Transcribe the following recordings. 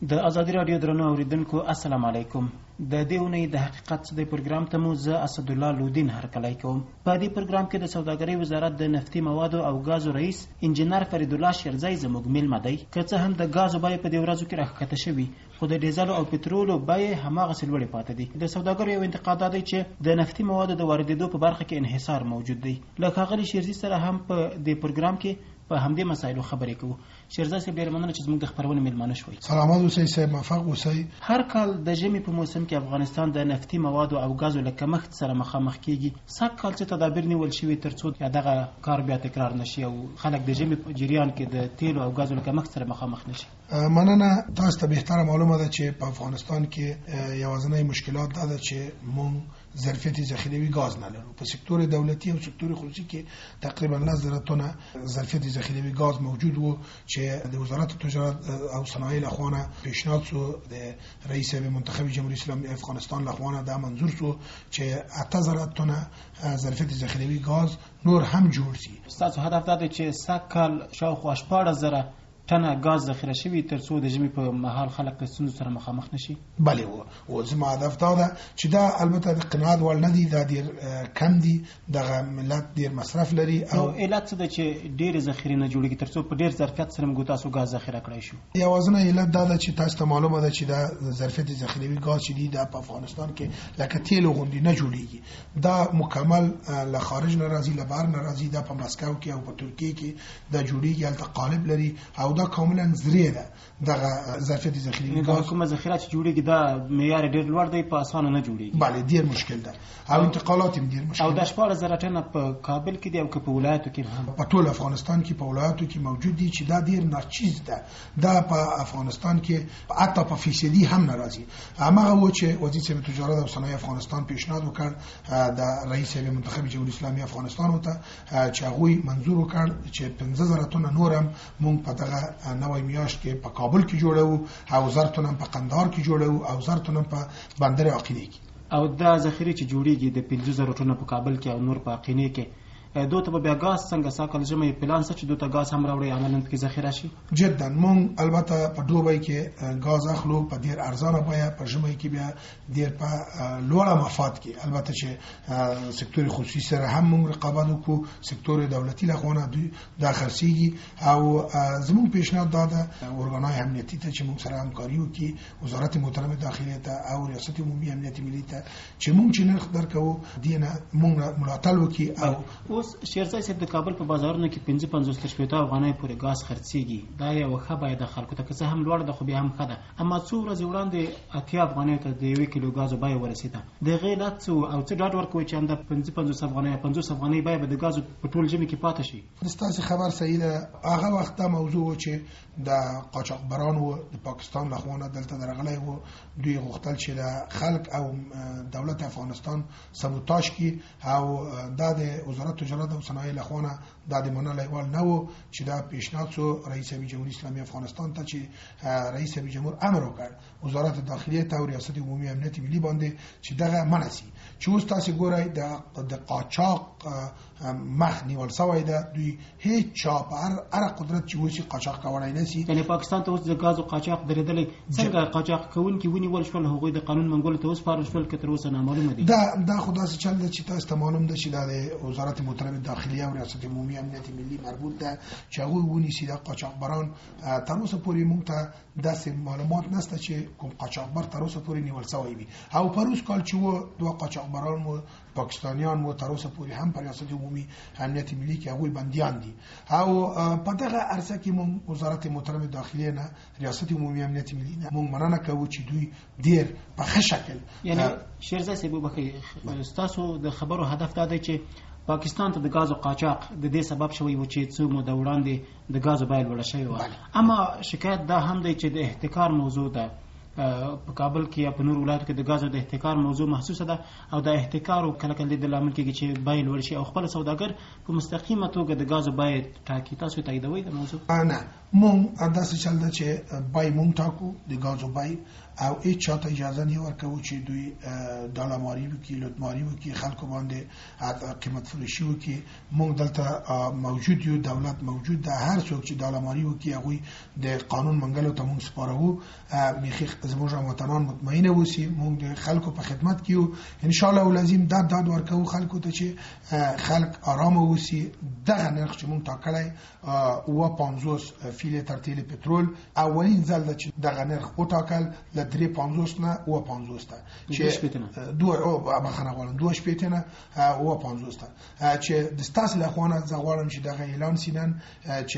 د ازادي رادیو درنو اوریدونکو السلام علیکم. د دې اونۍ د حقیقت د پروګرام ته مو زه اسد الله لودین هرکلی کوم. په دې پروګرام کې د سوداګرۍ وزارت د نفتي موادو او غازو رئیس انجنیر فرید الله شیرزای زموږ میلمه دی. که څه هم د غازو بیې په دې ورځو کې راښکته شوي، خو د ډیزلو او پټرولو بیې هماغسې لوړې پاتې دي. د سوداګرو یو انتقاد دا دی چې د نفتي موادو د واردېدو په برخه کې انحصار موجود دی. له ښاغلي شیرزي سره هم په دې پروګرام کې په همدې مسایلو خبرې کوو. شیرزای صاحب ډېره مننه چې زموږ د خپرونې میلمانه شوئ. سلامات اوسئ صاحب، موفق اوسئ. هر کال د ژمي په موسم کې افغانستان د نفتي موادو او غازو له کمښت سره مخامخ کیږي. سږ کال څه تدابیر نیول شوي ترڅو دغه کار بیا تکرار نشي او خلک د ژمي په جریان کې د تیلو او غازو له کمښت سره مخامخ نشي؟ مننه. تاسو ته بهتره معلومه ده چې په افغانستان کې یوازینی مشکلات دا ده چې مونږ ظرفیت ذخیروي غاز نه لرو. په سکتور دولتي او سکتور خصوصي کې تقریبا 10,000 تنه ظرفیت ذخیروي غاز موجود وو چې د وزارت تجارت او صنایع لخوا پیشنهاد شو د رئیس منتخب جمهوریت اسلامی افغانستان لخوا دا منظور شو چې 8,000 تنه ظرفیت ذخیروي غاز نور هم جوړ شي. تاسو هدف دا دی چې سږ کال شاوخوا 14,000 تنه غاز ذخیره شوي ترڅو د ژمي په مهال خلک له ستونزو سره مخامخ نشي. بله و زما هدف دا ده چې دا البته د قناعت وړ نه دي، دا ډېر کم دي، دغه ملت ډېر مصرف لري. او علت څه ده چې ډېرې ذخیرې نه جوړېږي ترڅو په ډېر ظرفیت سره موږ تاسو غاز ذخیره کړی شو؟ یوازینی علت دا ده چې تاسو ته معلومه ده چې دا ظرفیت ذخیروي غاز چې دي دا په افغانستان کې لکه تیلو غوندې نه جوړېږي. دا مکمل له خارج نه راځي، له بهر نه راځي. دا په مسکو کې او په ترکیه کې دا جوړېږي، هلته قالب لري او دا کاملا زری ده. دغه ظرفیت ذخیروي غاز کومه ذخیره چې جوړېږي دا معیار ډېر لوړ دی، په اسانه نه جوړېږي. بله ډېر مشکل ده او انتقالات هم ډېر مشکل. او د 14,000 ټنه په کابل کې دی او که په ولایتو کې هم؟ په ټول افغانستان کې په ولایتو کې موجود دي چې دا ډېر ناچیز ده. دا په افغانستان کې حتی په فیصدي هم نه راځي. هماغه و چې وزیر تجارت او صنایع افغانستان پیشنهاد وکړ د رئیس منتخب جمهوریت اسلامی افغانستان ته چې هغوی منظور وکړ چې 15,000 تنه نور هم مونږ په دغه نوې میاشت کې په کابل کې جوړو او 1,000 تنه په قندهار کې جوړو او 1,000 تنه په بندر عقینې کې. او دا ذخیرې چې جوړیږي د 15,000 تنه په کابل کې او نور په عقینې کې، دوی ته به بیا غاز څنګه ساکل ژمې پلان څه چې دوی ته غاز هم راوړي عملاً کې ذخیره شي؟ جدا مونږ البته په دوبۍ کې غاز اخلو په ډیر ارزانه بیه، په ژمې کې بیا ډیر په لوړه مفاد کې. البته چې سکتور خصوصي سره هم مونږ رقابت وکړو، سکتور دولتي لخوا دوی دا خرڅيږي او زموږ پیشنهاد دا ده ارګانای امنیتي ته چې مونږ سره همکاري وکړي، وزارت محترمه داخليه ته او ریاست عمومي امنیت ملي ته چې مونږ چې نرخ درکو دینه مونږ ملاتړ وکړي. او شیرزای صاحب د کابل په بازارونو کې 55,000 افغانۍ پورې غاز خرڅيږي. دا یو ښه بیه د خلکو ته، که څه هم لوړ ده خو بیا هم ښه ده. اما څو ورځې وړاندې 80 افغانۍ ته د 1 کیلو غازو بیه ورسېده. د هغې علت څه او څه ډاډ ورکوي چې همدا 55 افغانۍ 50 افغانۍ بیه به د غازو په ټول ژمي کې پاتې شي؟ ستاسو خبر صحیح ده. هغه وخت دا موضوع و چې د قاچاقبرانو د پاکستان لخوا دلته درغلي وو. دوی غوښتل چې د خلک او دولت افغانستان سبوتاژ کړي او دا د وزارت تجارت او صنایع لخوا دا د منلای وړ نه و چې دا پیشنهاد شو رئیس جمهوریت اسلامی افغانستان ته چې رئیس جمهور امر وکړ وزارت داخليه ته او ریاست عمومي امنیت ملي باندې چې دغه منسي چې اوس تاسو ګورئ د قاچاق مخ نیول شوی ده. دوی هیڅ چا په هر قدرت چې وشي قاچاق کولای نه شي. یعنی پاکستان ته اوس د غازو قاچاق درېدلې څنګه قاچاق کوونکي ونیول شول، هغوی د قانون منګولو ته وسپارل شول که تر اوسه نامعلومه دي؟ دا خو داسې چل ده چې تاسو ته معلوم ده چې دا د وزارت محترمه داخليه او ریاست عمومي امنیت ملي مربوط ده چې هغوی ونیسي. دا قاچاقبران تر اوسه پورې موږ ته داسې معلومات نشته چې کوم قاچاقبر تر اوسه پورې نیول شوی وي. او پروس کال چې و دوه قاچاقبران و پاکستانیان و تر اوسه پورې هم پر ریاست عمومي امنیت ملي کې هغوی بندیان دي. او په دغه عرصه کې موږ وزارت محترمه داخليه نه ریاست عمومي امنیت ملي نه موږ مننه کوو چې دوی ډیر په ښه شکل. یعنی شیرزای صاحب وبخښئ، ستاسو د خبرو هدف دا دی چې پاکستان ته د غازو قاچاق د دې سبب شوی و چې څو موده وړاندې د غازو بیه لوړه شوې وه. اما شکایت دا هم دی چې د احتکار موضوع ده په کابل کې یا په نور ولایتو کې د غازو د احتکار موضوع محسوسه ده او د احتکار او کله کله د لامل کېږي چې بیې لوړ شي او خپل سوداګر په مستقیمه توګه د غازو بیې ټاکي. تاسو تاییدوئ د موضوع؟ نه، مونږ داسې چل ده چې بیې مونږ ټاکو د غازو بیې او هیڅ چاته اجازه نه ورکوو چې دوی ډالاماري وکړي، لوټماري وکړي، خلکو باندې قیمت فروشي وکړي. مونږ دلته موجود یو، دولت موجود ده، هر څوک چې ډالاماري وکړي هغوی د قانون منګلو ته مونږ سپارو. بیخي زموږ وطنان مطمئنه اوسي، مونږ د خلکو په خدمت کې یو. ان شاء الله ولازم داد ورکوو خلکو ته چې خلک آرام اوسي. دغه نرخ چې مونږ ټاکلی 50 فی لیتر تیل پټرول اولین ځل ده چې دغه نرخ وټاکل، له 350 نه 50 ته چې دوه شپېته نه 50 ته چې د ستاسو له خوا نه زه غواړم چې دغه اعلان سینن چې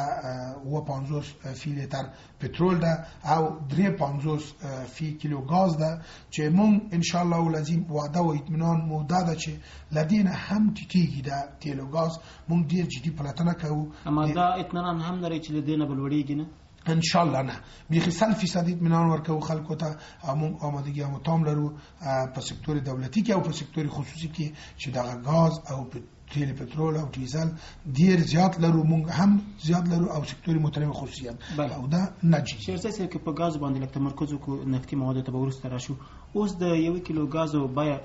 د 50 فی لیتر پټرول ده او 350 فی کیلو غاز ده چې مونږ ان شاء الله ولازم وعده او اطمینان موده ده چې لدينا هم ټیټیږي د تیل او غاز. مونږ ډیر جدي پلټنه کوو. اما دا اطمینان هم لري چې لدينا بلوړیږي نه؟ ان شاء الله نه، بیخي 100% اطمینان ورکوو خلکو ته. موږ آمادګي هم تام لرو په سکتور دولتي کې او په سکتور خصوصي کې چې دغه غاز او تیل پټرول او ډیزل ډیر زیات لرو، مونږ هم زیات لرو او سکتور محترم خصوصي او دا نجی. شیرزه سره کې په غاز باندې لکه تمرکز وکړو، نفتي مواد ته ورسته راشو. اوس د 1 کیلو غازو بیه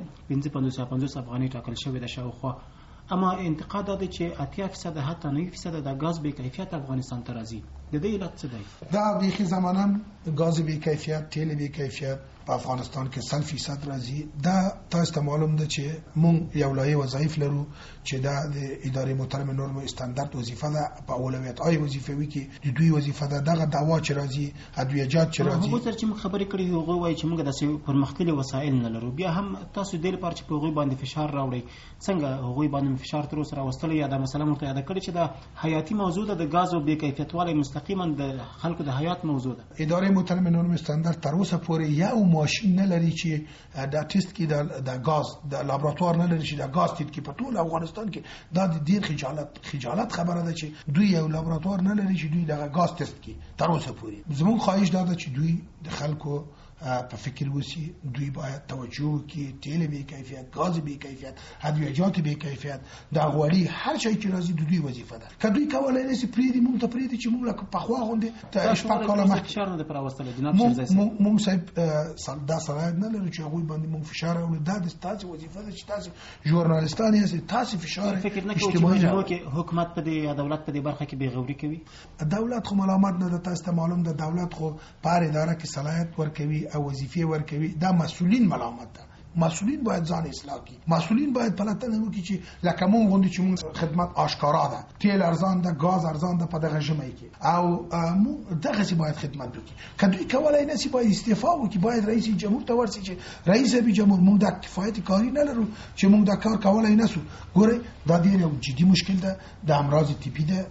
5550 افغاني ټاکل شوې ده شاوخوا، اما انتقاد ده چې 80% حتی 90% د غاز به کیفیت افغانستان ته راځي. د دې علت څه دی؟ دا بیخي زمانم غاز به کیفیت، تیل به کیفیت په افغانستان کې 100% راځي. دا تاسو ته معلوم ده چې مونږ یو لایحه وظایف لرو چې دا د ادارې محترم نورم استاندارد وظیفه ده. په اولویت آی وظیفوي کې د دوی وظیفه ده دغه دعوا چې راځي، ادویجات چې راځي. هغه سره چې موږ خبرې کړې هغه وایي چې موږ د پرمختللي وسایل نه لرو. بیا هم تاسو د لپاره چې په هغه باندې فشار راوړي، څنګه هغه باندې فشار تر اوسه راوستل یا د مثلا مرته یاد کړی چې دا حیاتي موضوع ده، د غاز او بې کیفیتوالي مستقیما د خلکو د حیات موضوع ده. ادارې محترم نورم استاندارد تر اوسه پورې یو ماشین نه لري چې دا ټیسټ کې د غاز د لابراتوار نه لري چې د غاز ټیسټ کې په ټول افغانستان کې دا د ډیر خجالت خبره ده چې دوی یو لابراتوار نه لري چې دوی د غاز ټیسټ کې تر اوسه پورې. زموږ خواهش ده چې دوی د خلکو په فکر وسی، دوی باید توجه وکړي. تیل به کیفیت، غاز به کیفیت، ادویجات به کیفیت، دا غوړي هر شي چې راځي د دوی وظیفه ده. که دوی کولای نشي پریدي مونږ ته پریدي چې مونږ له پخوا غونډه ته شپږ کاله مخکې فشار نه پر واستل جناب شیرزه مونږ صاحب دا صلاحیت نه لرو چې هغه باندې مونږ فشار او دا د تاسو وظیفه ده چې تاسو ژورنالیستان یې تاسو فشار اجتماعي کې حکومت په دې دولت په دې برخه کې بیغوري کوي. دولت خو ملامت نه ده، تاسو ته معلوم ده دولت خو په اداره کې صلاحیت ورکوي او وظیفه ورکوي. دا مسؤلین ملامت ده. مسؤلین باید ځان اصلاح کړي. مسؤلین باید پلټنه وکړي چې لکه مونږ غوندي چې مونږ خدمت آشکارا ده، تیل ارزان ده، غاز ارزان ده په دغه ژمي کې او مونږ دغه سي باید خدمت وکړي. کله کولای نه سي باید استعفا وکړي، باید رئیس جمهور ته ورسي چې رئیس به جمهور مونږ د کفایت کاری نه لرو چې مونږ دا کار کولای نه سو. ګوره دا ډیر یو جدي مشکل ده. د امراض تیپی ده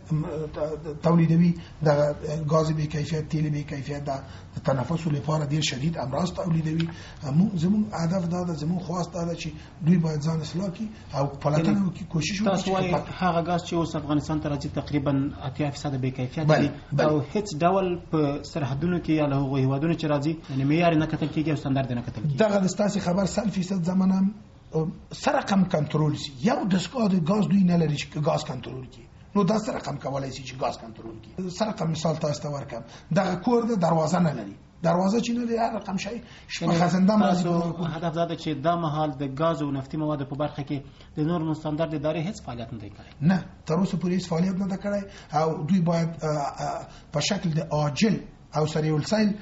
تولیدوي، د غاز به کیفیت، تیل به کیفیت، د تنفس لپاره ډیر شدید امراض تولیدوي. زموږ هدف دا زمون خواست ده چې دوی باید ځان اصلاح کړي او پلاتنه وکړي، کوشش وکړي. تاسو وايي هغه غاز چې اوس افغانستان ته راځي تقریبا 80% به کیفیت دي او هیڅ ډول په سرحدونو کې یا له هغو هیوادونو چې راځي یعنی معیار نه کتل کیږي او ستاندارد نه کتل کیږي. دغه د ستاسو خبر 100% زمانه سره کم کنټرول شي. یو دستگاه د غاز دوی نه لري چې غاز کنټرول کړي. نو دا سره کم کولای شي چې غاز کنټرول کړي. سره کم مثال تاسو ته ورکم، دغه کور د دروازه نه لري، دروازه چې نه لري هر رقم شي شپه خزنده راځي. هدف دا چې دا مهال د غاز او نفتي موادو په برخه کې د نور مستندرد ادارې هیڅ فعالیت نه دی کړی. نه، تر اوسه پورې هیڅ فعالیت نه دی کړی او دوی باید په شکل د عاجل او سریع السیل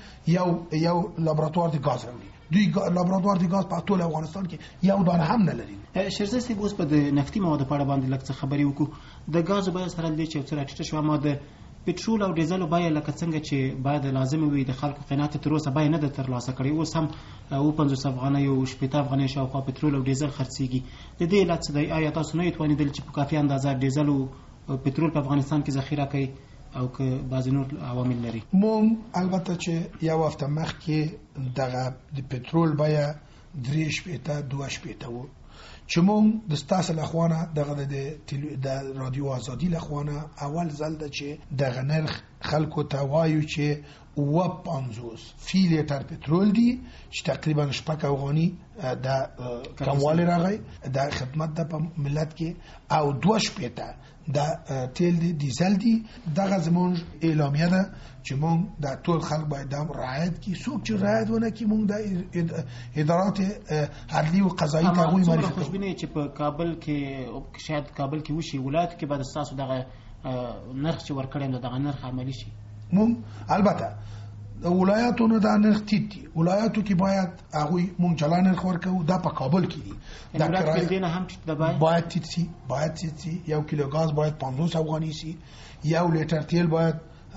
یو لابراتوار د غاز راوړي. دوی لابراتوار د غاز په ټول افغانستان کې یو دانه هم نه لري. شیرزه سی اوس په د نفتي موادو په اړه باندې لږ څه خبرې وکړو. د غاز بیه سره د چې څه راټیټه شوه، ما د پټرول او ډیزل بیه لکه څنګه چې باید لازم وي د خلکو قناعت تر اوسه بیه نه ده ترلاسه کړې. اوس هم 50 افغانۍ او 80 افغانۍ شاوخوا پټرول او ډیزل خرڅېږي. د دې علت څه دی؟ آیا تاسو نه توانیدل چې په کافي اندازه ډیزل او پټرول په افغانستان کې ذخیره کړئ او که بعضې نور عوامل لري؟ مونږ البته چې یو هفته مخکې دغه د پټرول بیه 3.2 وو چې مونږ د ستاسو لخوانه دغه د رادیو آزادي لخوانه اول ځل ده چې دغه نرخ خلکو ته وایو چې 50 فی لیټر پټرول دی چې تقریبا 6 افغاني د کموالی راغی د خدمت د ملت کې او 2 شپېته د تیل دی ډیزل دی دغه زمونږ اعلامیه ده چې مونږ د ټول خلک باید د رعایت کی څوک چې رعایت ونه کی مونږ د ادارات عدلی او قضایي ته غوي معرفي کوو. خوشبینه چې په کابل کې شاید کابل کې وشي ولایت کې بعد تاسو دغه نرخ چې ورکړم دغه نرخ عملی شي. مونږ البته ولایتونو دا نرخ ټیټ دي ولایتو کې باید هغه مونږ جلا نرخ ورکو دا په کابل کې دي دا کرایه دینه هم ټیټ ده باید ټیټ سي یو کیلو غاز باید 500 افغاني سي یو لیټر تیل باید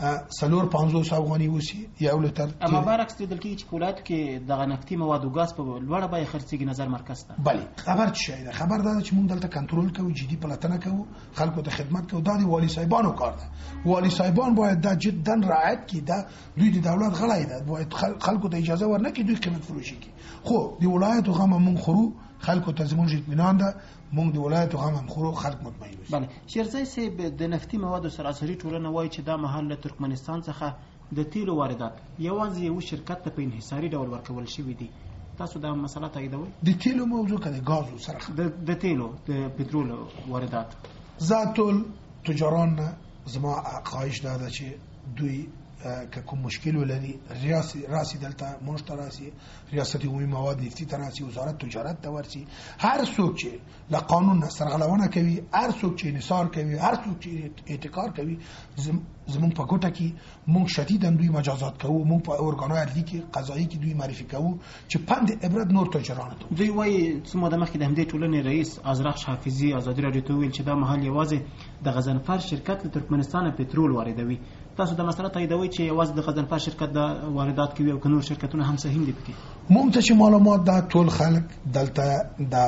450 افغاني وسی یو لیټر تیل. اما برعکس دل کې چې ولایت کې دغه نفتي مواد او غاز په لوړه بیه خرڅېږي نظر مرکز ته. بله خبر څه شي ده خبر دا چې مونږ دلته کنټرول کوو جدي پلاتنه کوو خلکو ته خدمت کوو دا دی والی صاحبانو کار ده والی صاحبان باید دا جدا رعایت کړي دا دوی د دولت غړي ده باید خلکو ته اجازه ورنکړي دوی قیمت فروشي کوي خو دی ولایت غو مونږ خورو خلکو ته زموږ اطمینان ده مونږ د ولایت غو خورو خلک مطمئن وي. بله شیرزای صاحب د نفتي موادو سراسري ټولنه وایي چې دا مهال له ترکمنستان څخه د تیلو واردات یوازې یو شرکت ته په انحصاري ډول ورکول شوي دي تاسو دا مسله تاییدوئ؟ د تیلو موضوع کړي غازو سره د تیلو د پټرول واردات ذاتل تجاران زما خواهش ده چې دوی که کوم مشکل ولري راسي دلته مشتراسي ریاست عمومي مواد نفتی تراسي وزارت تجارت ته ورسي هر څوک چې له قانون سرغړونه کوي هر څوک چې انحصار کوي هر څوک چې احتکار کوي زمون په ګوټه کې مونږ شدیداً دوی مجازات کوو مونږ په اورګانو عدلي کې قضایي کې دوی معرفي کوو چې پند عبرت نور تجارانو ته دوی وایي څه موده مخکې د همدې ټولنې رئیس ازرق حافظي ازادي راډیو ته ویل چې دا مهال یوازې د غضنفر شرکت له ترکمنستان پټرول واردوي تاسو د مسله تاییدوئ چې یوازې د غضنفر شرکت د واردات کوي او که نور شرکتونه هم سهم دي پکې؟ مونږ ته چې معلومات دا ټول خلک دلته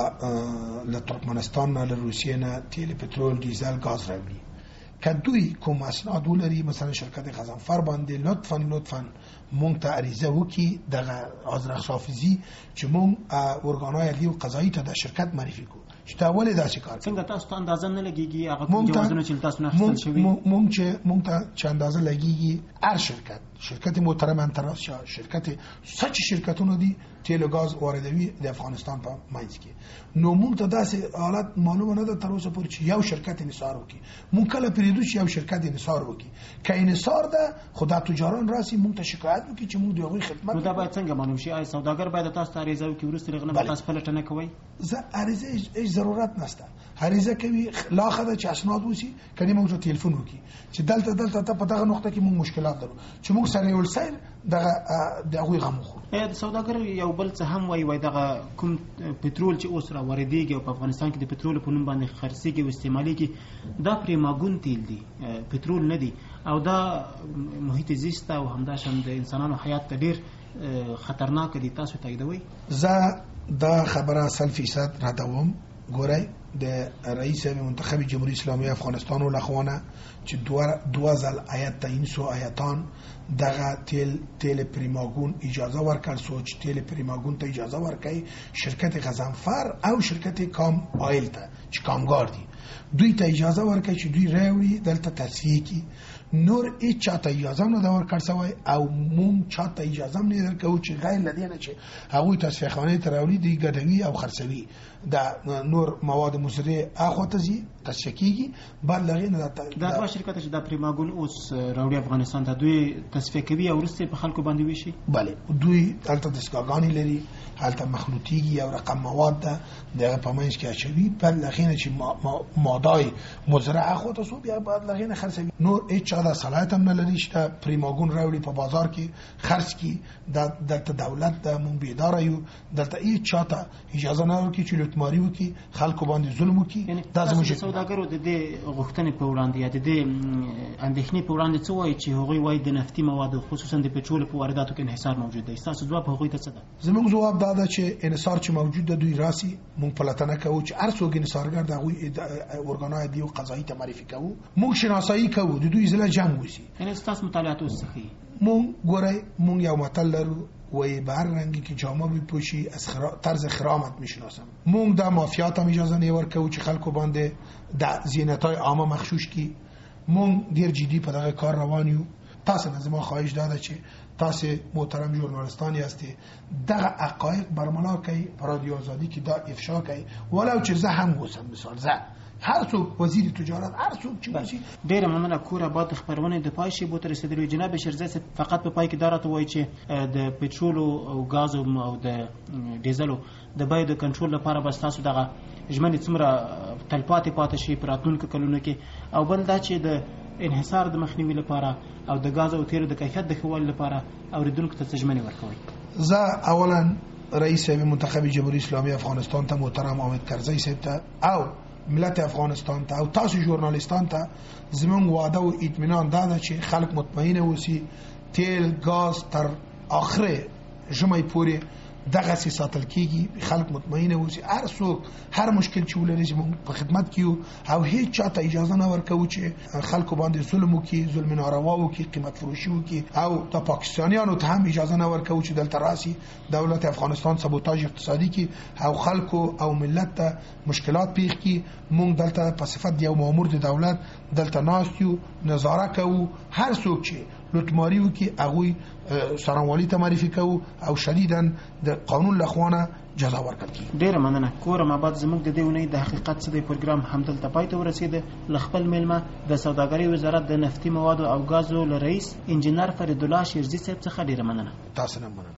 د له ترکمنستان نه له روسیې نه تیل پټرول ډیزل غاز راوړي که دوی کوم اسناد ولري مثلا شرکت غضنفر باندې لطفا مونږ ته عریضه وکړي دغه ازرق حافظي چې مونږ اورګانای عدلي او قضایي ته د شرکت معرفي کوو چې دا ولې داسې کار څنګه تاسو ته اندازه نه لګیږي هغه کوم جوازونه چې تاسو نه اخیستل شوي مونږ ته چې اندازه لګیږي هر شرکت محترم انتراسیا شرکت سچ شرکتونه دي تیل او غاز واردوي د افغانستان په منځ کې نو مونږ ته داسې حالت معلومه نه ده تر اوسه پورې چې یو شرکت انحصار وکړي مونږ کله پریدو چې یو شرکت انحصار وکړي که انحصار ده خدا تجاران راسي مونږ ته شکایت وکړي چې مونږ د هغوی خدمت نو دا باید څنګه معلوم شي آیا سوداګر باید تاسو ته عریضه وکړي وروسته لغنه به تاسو پلټنه کوئ؟ زه عریضه هیڅ ضرورت نشته عریضه کوي لا خدای چې اسناد وسی کله موږ ته ټلیفون وکړي چې دلته ته په دغه نقطه کې موږ مشکلات لرو چې موږ سره یو سیر دغه غمو خو د سوداګر یو بل څه هم وایي دغه کوم پټرول چې اوس را واردېږي او په افغانستان کې د پټرول په نوم باندې خرڅېږي او استعمالېږي دا پرې ماګون تیل دی پټرول نه دی او دا محیط زیست او همداشان د انسانانو حیات ته ډیر خطرناک دي تاسو تاییدوئ؟ زه دا خبره 100% ردوم ګورئ د رئیس منتخب جمهوری اسلامی افغانستان ولخوانه چې دوه ځل آیت تعیین سو آیتان دغه تیل پریماگون اجازه ورکړ سوچ تیل پریماگون ته اجازه ورکړي شرکت غضنفر او شرکت کام آیل ته چې کامګار دي دوی ته اجازه ورکړي چې دوی راوړي دلته تصفیه کی نور هیڅ چاته اجازه نه دا ورکړ سوی او مونږ چاته اجازه نه درکو چې غیر لدینه چې هغوی تصفیه خانه ته راوړي دی ګډوي او خرڅوي دا نور مواد مصرفه اخوته زی تصفیه کیږي بعد لغې نه دا دوه شرکت چې د پریماګون اوس راوړي افغانستان ته دوی تصفیه کوي او ورسته په خلکو باندې وشي؟ بله دوی هلته دستګاګانی لري هلته مخلوطیږي او رقم مواد ده دغه په منځ کې اچوي په لغې نه چې مادای مزرعه اخوته سو بیا بعد لغې نه خرڅوي نور هیڅ چا د صلاحیت هم نه لري چې پریماګون راوړي په بازار کې خرڅ کی د دولت د مونږ بیدار یو دلته هیڅ چاته اجازه نه ورکړي چې لوټماري وکړي خلکو باندې ظلم وکړي دا زموږ سوداګرو د دې غوښتنې په وړاندې یا د دې اندېښنې په وړاندې څه وایي چې هغوی وایي د نفتي موادو خصوصا د پټرول په وارداتو کې انحصار موجود دی ستاسو ځواب هغوی ته څه ده؟ زموږ ځواب دا ده چې انحصار چې موجود ده دوی راسي مونږ پلټنه کوو چې هر څوک انحصارګر د هغوی اورګانای دی او قضایي ته معرفي کوو مونږ شناسایی کوو د دوی ځله جمع وسی یعنی تاسو مطالعات وسخي مونږ ګورئ مونږ یو متل لرو وی به هر رنگی که جامه بپوشی از طرز خرامت میشناسم مونږ د مافیات هم اجازه نه ورکوو چې خلکو باندې د زینتای عامه مخشوش کی مونږ ډیر جدي په دغه کار روان یو تاسو نه زما خواهش ده چې تاسو محترم ژورنالیستان یاستئ دغه حقایق برملا کوي په رادیو آزادي کې دا افشا کوي ولو چې زه هم اوسم مثال زه هر څوک وزیر تجارت هر څوک چې وشي. ډیره مننه کور آباد خبرونه د پای شی بو تر رسیدلو جناب شیرزاد فقط په پای کې دارته وایي چې د پټرول او غاز او د ډیزلو د بیو د کنټرول لپاره بس تاسو دغه ژمنې څومره تلپاتې پاتې شي په راتلونکو کلونو کې او بل دا چې د انحصار د مخنیوي لپاره او د غاز او تیلو د کیفیت د ښه والي لپاره اوریدونکو ته څه ژمنې ورکوي. زه اولا رئیس منتخب جمهوری اسلامی افغانستان ته محترم حامد کرزی صاحب ته او ملت افغانستان ته او تاسو ژورنالیستان ته زموږ وعده او اطمینان ده چې خلک مطمئن اوسي تیل غاز تر اخره ژمي پورې دغه ساتل کیږي خلک مطمئن اوسي هر څوک هر مشکل چې ولري زموږ په خدمت کیو او هیڅ چاته اجازه نه ورکوي چې خلکو باندې ظلم وکړي ظلم ناروا وکړي قیمت فروشي وکړي او د پاکستانیانو ته هم اجازه نه ورکوي چې دلته راسي دولت افغانستان سبوتاژ اقتصادي کی او خلکو او ملت ته مشکلات پیښ کی مونږ دلته په صفت یو مامور د دولت دلته ناستیو نظاره کوو هر څوک چې لوټماری وکي هغه سرانوالی ته معرفي کوو او شدیداً د قانون لخوانه جزا ورکړي. ډیره مننه کورم آباد زموږ د دې ونې د حقیقت څخه د پروګرام همدلته پای ته ورسید. لخپل میلمه د سوداګرۍ وزارت د نفتي موادو او غازو رئیس انجنیر فرید الله شیرزی صاحب څخه ډیره مننه. تاسو نه مننه.